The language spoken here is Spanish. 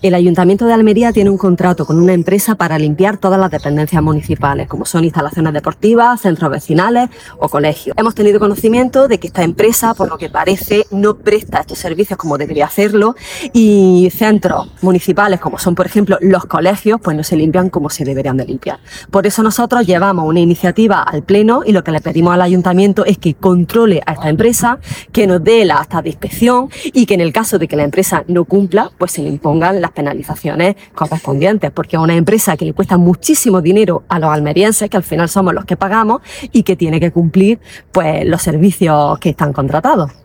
El Ayuntamiento de Almería tiene un contrato con una empresa para limpiar todas las dependencias municipales, como son instalaciones deportivas, centros vecinales o colegios. Hemos tenido conocimiento de que esta empresa, por lo que parece, no presta estos servicios como debería hacerlo, y centros municipales, como son por ejemplo los colegios, pues no se limpian como se deberían de limpiar. Por eso nosotros llevamos una iniciativa al Pleno y lo que le pedimos al Ayuntamiento es que controle a esta empresa, que nos dé la acta de inspección y que en el caso de que la empresa no cumpla, pues se le impongan las penalizaciones correspondientes, porque es una empresa que le cuesta muchísimo dinero a los almerienses, que al final somos los que pagamos, y que tiene que cumplir pues los servicios que están contratados.